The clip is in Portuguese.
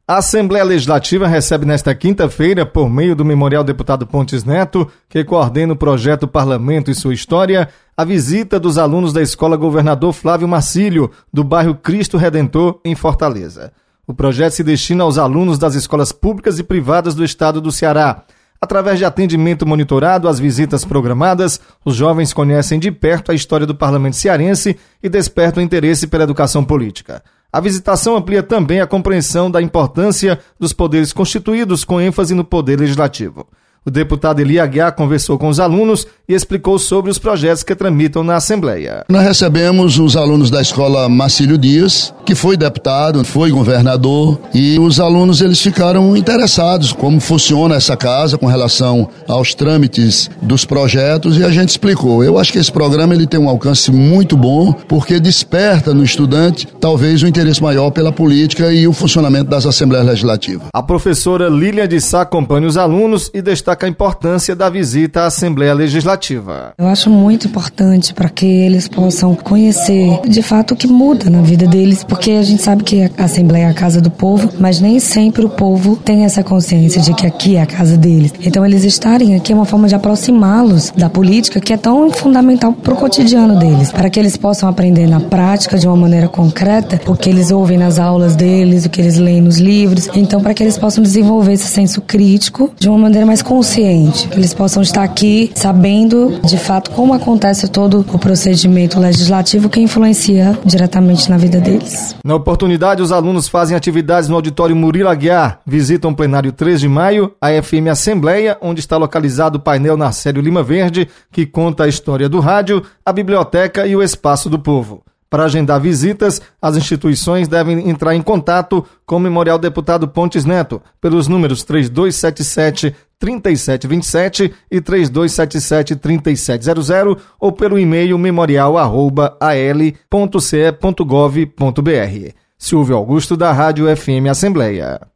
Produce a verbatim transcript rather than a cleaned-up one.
A Assembleia Legislativa recebe nesta quinta-feira, por meio do Memorial Deputado Pontes Neto, que coordena o projeto Parlamento e Sua História, a visita dos alunos da Escola Governador Flávio Marcílio, do bairro Cristo Redentor, em Fortaleza. O projeto se destina aos alunos das escolas públicas e privadas do estado do Ceará. Através de atendimento monitorado às visitas programadas, os jovens conhecem de perto a história do parlamento cearense e despertam interesse pela educação política. A visitação amplia também a compreensão da importância dos poderes constituídos, com ênfase no poder legislativo. O deputado Eli Aguiar conversou com os alunos e explicou sobre os projetos que tramitam na Assembleia. Nós recebemos os alunos da escola Marcílio Dias, que foi deputado, foi governador, e os alunos eles ficaram interessados como funciona essa casa com relação aos trâmites dos projetos, e a gente explicou. Eu acho que esse programa ele tem um alcance muito bom, porque desperta no estudante talvez um interesse maior pela política e o funcionamento das Assembleias Legislativas. A professora Lília de Sá acompanha os alunos e destaca a importância da visita à Assembleia Legislativa. Eu acho muito importante para que eles possam conhecer de fato o que muda na vida deles, porque a gente sabe que a Assembleia é a casa do povo, mas nem sempre o povo tem essa consciência de que aqui é a casa deles. Então eles estarem aqui é uma forma de aproximá-los da política, que é tão fundamental para o cotidiano deles, para que eles possam aprender na prática de uma maneira concreta o que eles ouvem nas aulas deles, o que eles leem nos livros. Então, para que eles possam desenvolver esse senso crítico de uma maneira mais consciente, que eles possam estar aqui sabendo de fato como acontece todo o procedimento legislativo que influencia diretamente na vida deles. Na oportunidade, os alunos fazem atividades no auditório Murilo Aguiar, visitam o plenário três de maio, a F M Assembleia, onde está localizado o painel Narcélio Lima Verde, que conta a história do rádio, a biblioteca e o espaço do povo. Para agendar visitas, as instituições devem entrar em contato com o Memorial Deputado Pontes Neto pelos números três dois sete sete, três sete dois sete e três dois sete sete, três sete zero zero ou pelo e-mail memorial arroba a l ponto c e ponto gov ponto b r. Silvio Augusto, da Rádio F M Assembleia.